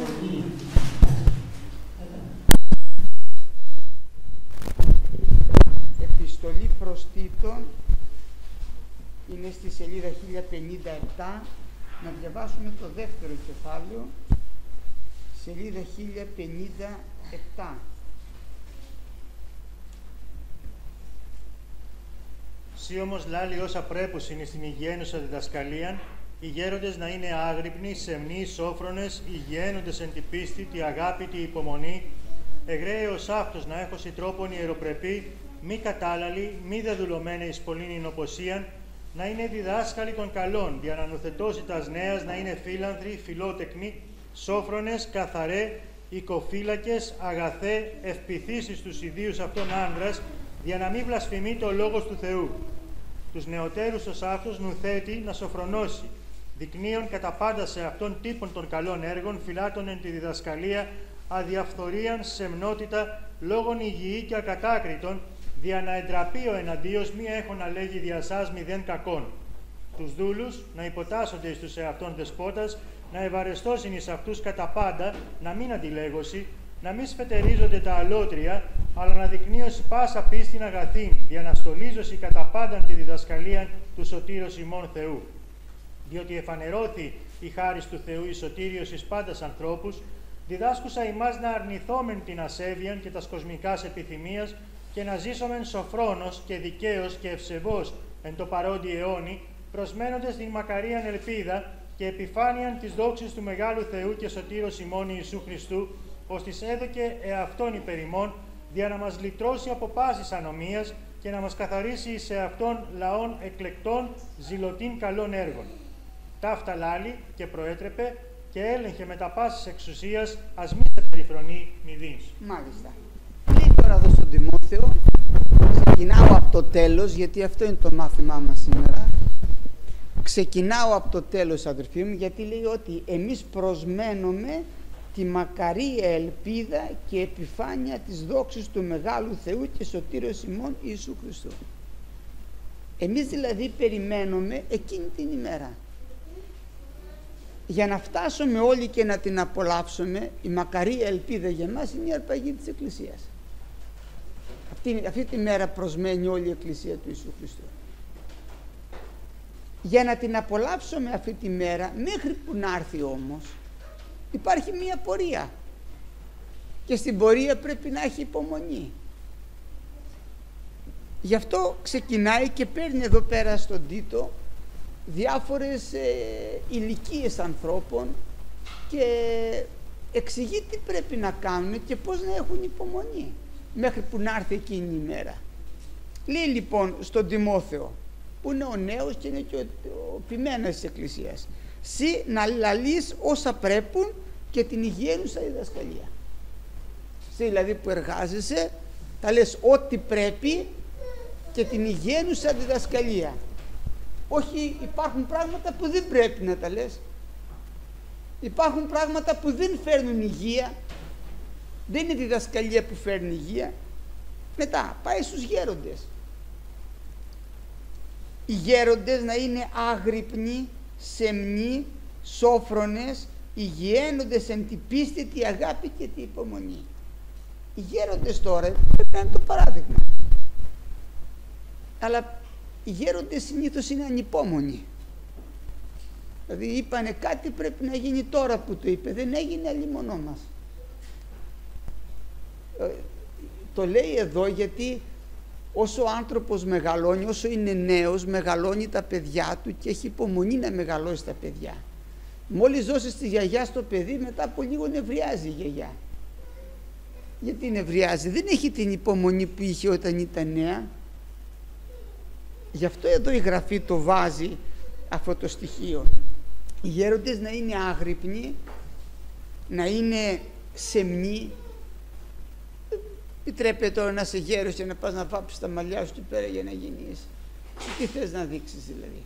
Επιστολή προς Τίτον είναι στη σελίδα 1057. Να διαβάσουμε το δεύτερο κεφάλαιο, σελίδα 1057. Σύ όμως λάλη όσα πρέπουσιν στην υγιαίνουσα διδασκαλίαν, οι γέροντες να είναι άγρυπνοι, σεμνοί, σόφρονες, υγιαίνοντες εν τη πίστη, τη αγάπη, τη υπομονή, εγραίος αυτός να έχωση τρόπον ιεροπρεπή, μη κατάλαλοι, μη δεδουλωμένοι εις πολλήν εινοποσίαν, να είναι διδάσκαλοι των καλών, για να νουθετώσει τας νέας, να είναι φίλανθροι, φιλότεκνοι, σόφρονες, καθαρέ, οικοφύλακες, αγαθέ, ευπηθήσεις τους ιδίους αυτών άνδρας, για να μην βλασφημεί το λόγος του Θεού. Τους νεωτέρους ως αυτούς νουθέτει να σοφρονώσει, δεικνύων κατά πάντα σε αυτόν τύπων των καλών έργων, φυλάτων εν τη διδασκαλία, αδιαφθορίαν, σεμνότητα, λόγων υγιή και ακατάκριτων, δια να εντραπεί ο εναντίος μη έχω να λέγει δια σας μηδέν κακών. Τους δούλους να υποτάσσονται εις τους εαυτών δεσπότας, να ευαρεστώσιν εις αυτούς κατά πάντα, να μην αντιλέγωση, να μη σφετερίζονται τα αλότρια, αλλά να δεικνύωση πάσα πίστην αγαθήν, δια να στολίζωση κατά πάνταν τη διδασκαλία του σωτήρος ημών Θεού. Διότι εφανερώθη η χάρις του Θεού η σωτήριος εις πάντας ανθρώπους, διδάσκουσα ημάς να αρνηθόμεν την ασέβειαν και τας κοσμικάς επιθυμίας και να ζήσομεν σοφρόνος και δικαίος και ευσεβός εν το παρόντι αιώνι, προσμένοντες την μακαρίαν ελπίδα και επιφάνειαν της δόξης του Μεγάλου Θεού και σωτήρος ημών Ιησού Χριστού, ως της έδωκε εαυτόν υπερ ημών, δια να μας λυτρώσει από πάσης ανομίας και να μας καθαρίσει σε αυτόν λαών εκλεκτών ζηλωτήν καλών έργων. Ταύτα λάλη και προέτρεπε και έλεγχε με τα πάσης εξουσίας, ας μη σε περιφρονεί μηδείς. Μάλιστα. Λέει τώρα εδώ στον Τιμόθεο, ξεκινάω από το τέλος, γιατί αυτό είναι το μάθημά μας σήμερα. Ξεκινάω από το τέλος, αδερφοί μου, γιατί λέει ότι εμείς προσμένουμε τη μακαρία ελπίδα και επιφάνεια της δόξης του Μεγάλου Θεού και σωτήρος ημών Ιησού Χριστού. Εμείς δηλαδή περιμένουμε εκείνη την ημέρα. Για να φτάσουμε όλοι και να την απολαύσουμε, η μακαρία ελπίδα για μας είναι η αρπαγή της Εκκλησίας. Αυτή τη μέρα προσμένει όλη η Εκκλησία του Ιησού Χριστού. Για να την απολαύσουμε αυτή τη μέρα, μέχρι που να έρθει όμως, υπάρχει μία πορεία. Και στην πορεία πρέπει να έχει υπομονή. Γι' αυτό ξεκινάει και παίρνει εδώ πέρα στον Τίτο διάφορες ηλικίες ανθρώπων και εξηγεί τι πρέπει να κάνουν και πώς να έχουν υπομονή μέχρι που να έρθει εκείνη η μέρα. Λέει λοιπόν στον Τιμόθεο, που είναι ο νέος και είναι και ο ποιμένας της Εκκλησίας, «Συ να λαλείς όσα πρέπουν και την υγιαίνουσα διδασκαλία». Συ δηλαδή που εργάζεσαι, θα λες ό,τι πρέπει και την υγιαίνουσα διδασκαλία. Όχι, υπάρχουν πράγματα που δεν πρέπει να τα λες. Υπάρχουν πράγματα που δεν φέρνουν υγεία. Δεν είναι διδασκαλία που φέρνει υγεία. Μετά πάει στους γέροντες. Οι γέροντες να είναι άγρυπνοι, σεμνοί, σόφρονες, υγιαίνοντες εν τη πίστη, τη αγάπη και τη υπομονή. Οι γέροντες τώρα πρέπει να είναι το παράδειγμα. Αλλά οι γέροντες συνήθως είναι ανυπόμονοι. Δηλαδή είπανε κάτι πρέπει να γίνει τώρα που το είπε, δεν έγινε αλλήμονό μας. Το λέει εδώ γιατί όσο ο άνθρωπος μεγαλώνει, όσο είναι νέος, μεγαλώνει τα παιδιά του και έχει υπομονή να μεγαλώσει τα παιδιά. Μόλις δώσεις τη γιαγιά στο παιδί, μετά από λίγο νευριάζει η γιαγιά. Γιατί νευριάζει? Δεν έχει την υπομονή που είχε όταν ήταν νέα. Γι' αυτό εδώ η Γραφή το βάζει αυτό το στοιχείο. Οι γέροντες να είναι άγρυπνοι, να είναι σεμνοί. Επιτρέπεται τώρα να είσαι γέρος και να πας να βάψεις τα μαλλιά σου εκεί πέρα για να γεννείς. Τι θες να δείξεις δηλαδή?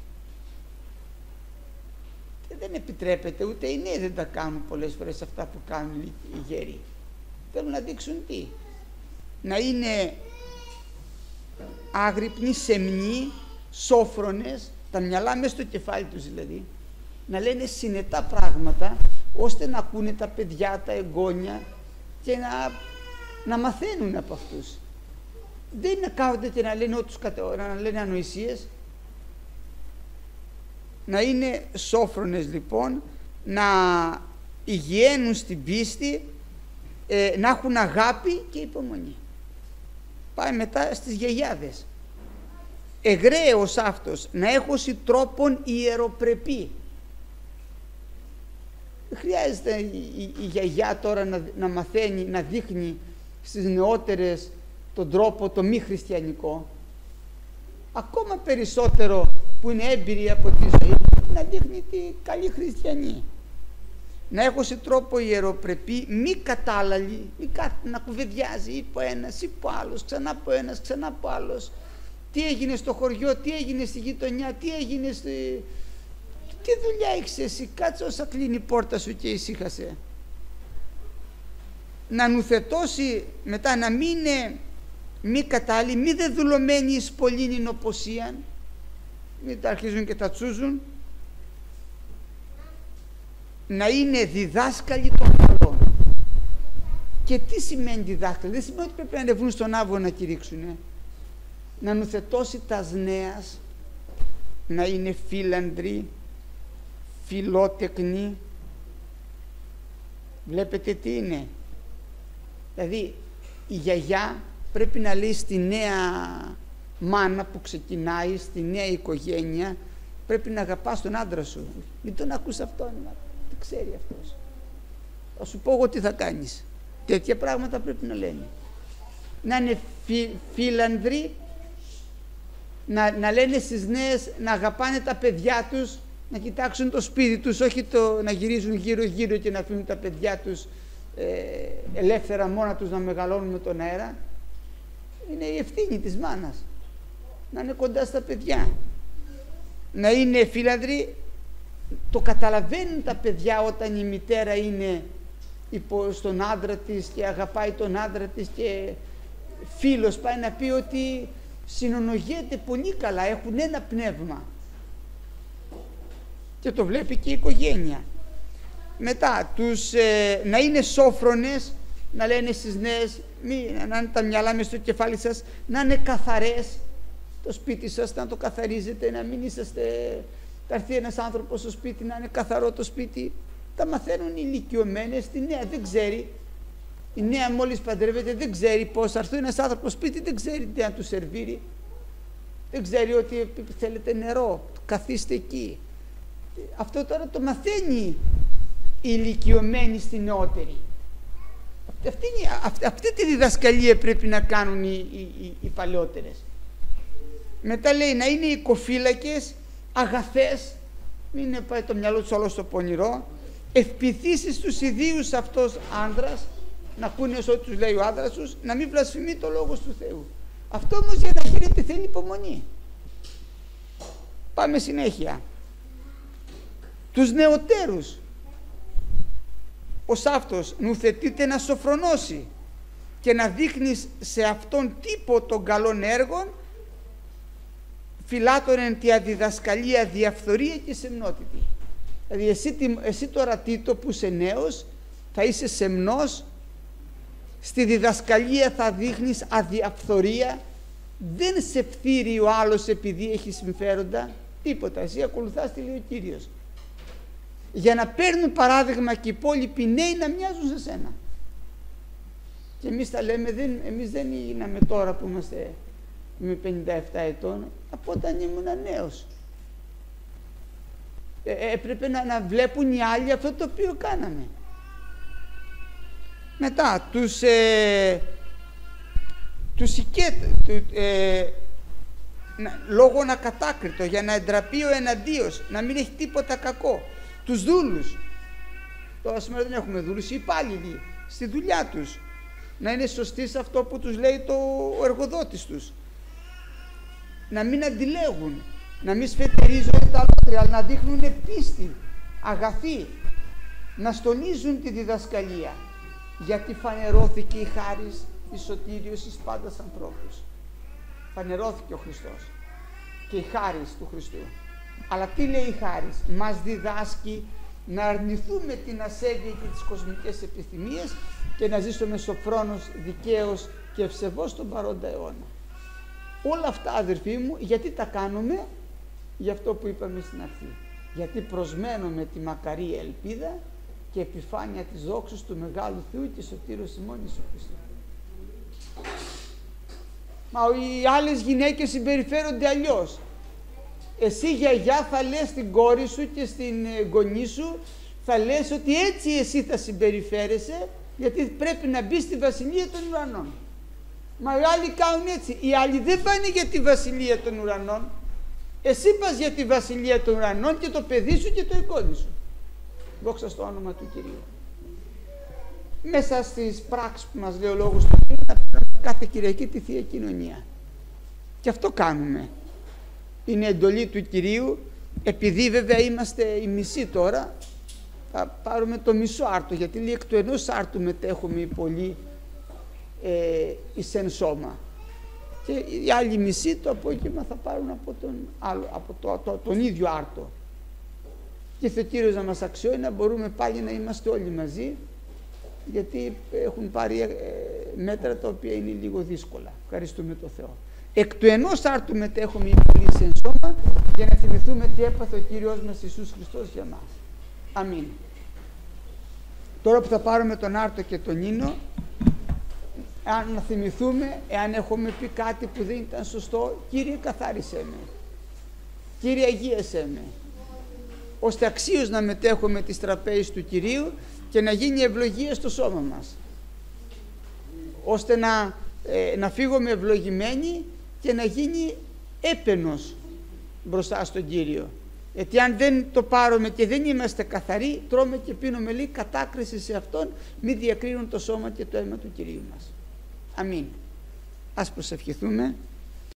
Και δεν επιτρέπεται, ούτε οι νέοι δεν τα κάνουν πολλές φορές αυτά που κάνουν οι γέροι. Θέλουν να δείξουν τι? Να είναι άγρυπνοι, σεμνοί, σόφρονες, τα μυαλά μέσα στο κεφάλι τους δηλαδή, να λένε συνετά πράγματα, ώστε να ακούνε τα παιδιά, τα εγγόνια και να μαθαίνουν από αυτούς. Δεν είναι να κάθονται και να λένε ανοησίες. Να είναι σόφρονες λοιπόν, να υγιαίνουν στην πίστη, να έχουν αγάπη και υπομονή. Πάει μετά στις γιαγιάδες. Εγραίος αυτός, να έχωση τρόπον ιεροπρεπή. Δεν χρειάζεται η γιαγιά τώρα να μαθαίνει, να δείχνει στις νεότερες τον τρόπο το μη χριστιανικό. Ακόμα περισσότερο που είναι έμπειροι από τη ζωή, να δείχνει τη καλή χριστιανή. Να έχωση τρόπο ιεροπρεπή, μη κατάλαλη, μη να κουβεντιάζει υπό ένας, υπό άλλος, ξανά από ένας, ξανά από άλλος. Τι έγινε στο χωριό, τι έγινε στη γειτονιά, τι έγινε στη... Τι δουλειά έχεις εσύ, κάτσε όσα κλείνει η πόρτα σου και ησύχασε. Να νουθετώσει μετά, να μην είναι μη κατάλληλη, μη δεδουλωμένη εις πολλήν εινοποσίαν, μην τα αρχίζουν και τα τσούζουν. Να είναι διδάσκαλοι των καλών. Και τι σημαίνει διδάσκαλοι? Δεν σημαίνει ότι πρέπει να ανεβούν στον άβο να κηρύξουνε. Να νουθετώσει τας νέας, να είναι φίλανδροι, φιλότεκνοι. Βλέπετε τι είναι? Δηλαδή η γιαγιά πρέπει να λέει στη νέα μάνα που ξεκινάει, στη νέα οικογένεια, πρέπει να αγαπάς τον άντρα σου. Μην τον ακούς αυτόν, δεν ξέρει αυτός. Θα σου πω εγώ τι θα κάνεις. Τέτοια πράγματα πρέπει να λένε. Να είναι φίλανδροι, να λένε στις νέες να αγαπάνε τα παιδιά τους, να κοιτάξουν το σπίτι τους, όχι να γυρίζουν γύρω-γύρω και να αφήνουν τα παιδιά τους ελεύθερα μόνα τους να μεγαλώνουν με τον αέρα. Είναι η ευθύνη της μάνας να είναι κοντά στα παιδιά. Να είναι φίλανδροι, το καταλαβαίνουν τα παιδιά όταν η μητέρα είναι στον άντρα της και αγαπάει τον άντρα της και φίλος πάει να πει ότι συνονογέται πολύ καλά, έχουν ένα πνεύμα και το βλέπει και η οικογένεια. Μετά να είναι σόφρονες, να λένε στις νέες, να είναι τα μυαλά μες στο κεφάλι σας, να είναι καθαρές, το σπίτι σας να το καθαρίζετε, να μην είσαστε, θα έρθει ένας άνθρωπος στο σπίτι να είναι καθαρό το σπίτι. Τα μαθαίνουν οι ηλικιωμένες, η νέα δεν ξέρει, η νέα μόλις παντρεύεται δεν ξέρει πώς θα έρθει ένας άνθρωπος στο σπίτι, δεν ξέρει τι να του σερβίρει, δεν ξέρει ότι θέλετε νερό, καθίστε εκεί. Αυτό τώρα το μαθαίνει η ηλικιωμένη στη νεότερη. Αυτή τη διδασκαλία πρέπει να κάνουν οι παλαιότερες. Μετά λέει να είναι οικοφύλακες, αγαθές, μην είναι πάει το μυαλό τους όλο στο πονηρό, ευπηθήσεις στους ιδίους αυτός άντρας, να ακούνε ό,τι τους λέει ο άντρας τους, να μην βλασφημεί το λόγος του Θεού. Αυτό όμως για να γίνεται θέλει υπομονή. Πάμε συνέχεια. Τους νεωτέρους, ως αυτός νουθετείται να σοφρονώσει και να δείχνεις σε αυτόν τύπο των καλών έργων, φιλάτων τη αδιδασκαλία, διαφθορία και σεμνότητη. Δηλαδή εσύ τώρα Τίτο που είσαι νέος θα είσαι σεμνός, στη διδασκαλία θα δείχνεις αδιαφθορία, δεν σε φθείρει ο άλλος επειδή έχει συμφέροντα, τίποτα, εσύ ακολουθάς τι λέει ο Κύριος. Για να παίρνουν παράδειγμα και οι υπόλοιποι νέοι να μοιάζουν σε σένα. Και εμείς τα λέμε, εμείς δεν γίναμε τώρα που είμαστε με 57 ετών, από όταν ήμουν νέος. Έπρεπε να βλέπουν οι άλλοι αυτό το οποίο κάναμε. Μετά, λόγω ακατάκριτο, για να εντραπεί ο εναντίος, να μην έχει τίποτα κακό. Τους δούλους, τώρα σήμερα δεν έχουμε δούλους, οι υπάλληλοι στη δουλειά τους, να είναι σωστοί σε αυτό που τους λέει ο εργοδότης τους, να μην αντιλέγουν, να μην σφετερίζονται τα λόγια, αλλά να δείχνουν πίστη, αγαθή, να στολίζουν τη διδασκαλία, γιατί φανερώθηκε η χάρις, η σωτήριος εις πάντας ανθρώπους. Φανερώθηκε ο Χριστός και η χάρις του Χριστού. Αλλά τι λέει η χάρις? Μας διδάσκει να αρνηθούμε την ασέβεια και τις κοσμικές επιθυμίες και να ζήσουμε σοφρόνος, δικαίος και ευσεβώς στον παρόντα αιώνα. Όλα αυτά, αδερφοί μου, γιατί τα κάνουμε? Για αυτό που είπαμε στην αρχή. Γιατί προσμένουμε τη μακαρή ελπίδα και επιφάνεια της δόξης του Μεγάλου Θεού και Σωτήρος ημών Ιησού Χριστού. Μα οι άλλες γυναίκες συμπεριφέρονται αλλιώς. Εσύ, γιαγιά, θα λες στην κόρη σου και στην γονή σου, θα λες ότι έτσι εσύ θα συμπεριφέρεσαι, γιατί πρέπει να μπει στη βασιλεία των ουρανών. Μα οι άλλοι κάνουν έτσι. Οι άλλοι δεν πάνε για τη βασιλεία των ουρανών. Εσύ πας για τη βασιλεία των ουρανών και το παιδί σου και το εγγόνι σου. Δόξα στο όνομα του Κυρίου. Μέσα στις πράξεις που μας λέει ο Λόγος του Κυρίου, να κάνουμε κάθε Κυριακή τη Θεία Κοινωνία. Και αυτό κάνουμε. Είναι εντολή του Κυρίου. Επειδή βέβαια είμαστε οι μισοί τώρα, θα πάρουμε το μισό άρτο, γιατί λέει εκ του ενός άρτου μετέχουμε οι πολλοί εις εν σώμα. Και οι άλλοι μισοί το απόγευμα θα πάρουν από τον ίδιο άρτο. Και ήρθε ο Κύριος να μας αξιώσει να μπορούμε πάλι να είμαστε όλοι μαζί, γιατί έχουν πάρει μέτρα τα οποία είναι λίγο δύσκολα. Ευχαριστούμε τον Θεό. Εκ του ενός άρτου μετέχουμε οι πολλοί εις εν σώμα, για να θυμηθούμε τι έπαθε ο Κύριος μας Ιησούς Χριστός για μας. Αμήν. Τώρα που θα πάρουμε τον άρτο και τον ίνο, αν να θυμηθούμε, εάν έχουμε πει κάτι που δεν ήταν σωστό, Κύριε καθάρισέ με, Κύριε αγίασέ με, ώστε αξίως να μετέχουμε τις τραπέζεις του Κυρίου και να γίνει ευλογία στο σώμα μας, ώστε να φύγουμε ευλογημένοι και να γίνει έπαινος μπροστά στον Κύριο. Γιατί αν δεν το πάρουμε και δεν είμαστε καθαροί, τρώμε και πίνουμε λίγη κατάκριση σε Αυτόν, μη διακρίνουν το σώμα και το αίμα του Κυρίου μας. Αμήν. Ας προσευχηθούμε.